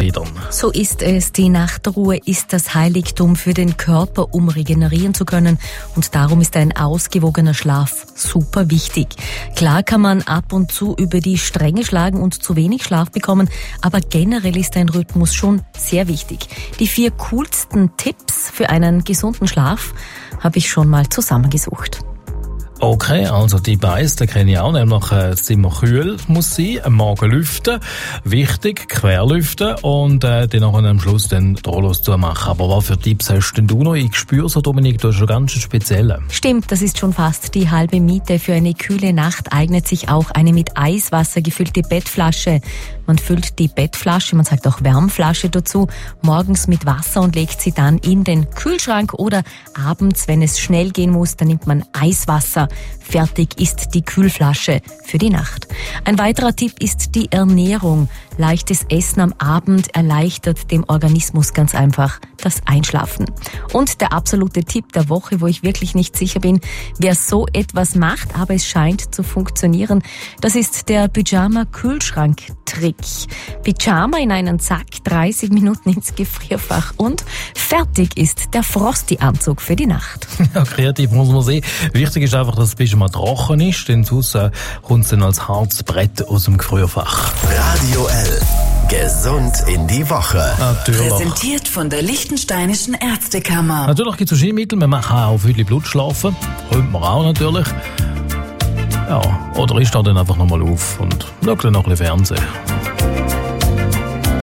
wieder. So ist es. Die Nachtruhe ist das Heiligtum für den Körper, um regenerieren zu können. Und darum ist ein ausgewogener Schlaf super wichtig. Klar kann man ab und zu über die Stränge schlagen und zu wenig Schlaf bekommen, aber generell ist ein Rhythmus schon sehr wichtig. Die 4 coolsten Tipps für einen gesunden Schlaf habe ich schon mal zusammengesucht. Okay, also die Beis, den kenne ich auch, nämlich das Zimmer kühl muss sein, am Morgen lüften, wichtig, querlüften und dann am Schluss den Rollos zumachen. Aber was für Tipps hast denn du noch? Ich spüre so, Dominik, du hast schon ganz spezielle. Stimmt, das ist schon fast die halbe Miete. Für eine kühle Nacht eignet sich auch eine mit Eiswasser gefüllte Bettflasche. Man füllt die Bettflasche, man sagt auch Wärmflasche dazu, morgens mit Wasser und legt sie dann in den Kühlschrank oder abends, wenn es schnell gehen muss, dann nimmt man Eiswasser. Fertig ist die Kühlflasche für die Nacht. Ein weiterer Tipp ist die Ernährung. Leichtes Essen am Abend erleichtert dem Organismus ganz einfach das Einschlafen. Und der absolute Tipp der Woche, wo ich wirklich nicht sicher bin, wer so etwas macht, aber es scheint zu funktionieren, das ist der Pyjama-Kühlschrank-Trick. Pyjama in einen Sack, 30 Minuten ins Gefrierfach und fertig ist der Frosty-Anzug für die Nacht. Ja, kreativ muss man sehen. Wichtig ist einfach, dass es Pyjama trocken ist, denn sonst kommt es dann als hartes Brett aus dem Gefrierfach. Radio L. Gesund in die Woche. Natürlich. Präsentiert von der Liechtensteinischen Ärztekammer. Natürlich gibt es Verschiedemittel. Wir machen auch viel Blut schlafen. Könnte man auch natürlich. Ja, oder ich stehe dann einfach nochmal auf und schaue dann noch ein bisschen Fernsehen.